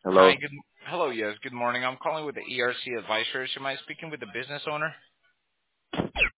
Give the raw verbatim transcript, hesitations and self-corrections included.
Hi, Hello. good hello, yes, good morning. I'm calling with the E R C Advisors. Am I speaking with the business owner?